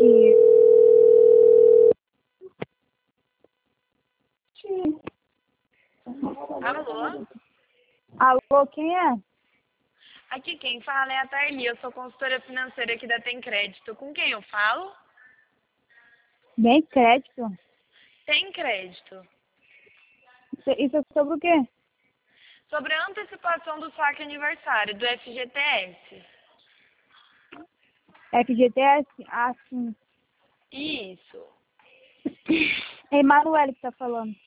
Alô? Alô, quem é? Aqui quem fala é a Tarli, eu sou consultora financeira aqui da Tem Crédito. Com quem eu falo? Bem crédito. Tem Crédito. Isso é sobre o quê? Sobre a antecipação do saque aniversário do FGTS. FGTS? Ah, sim. Isso. É Emanuele que tá falando.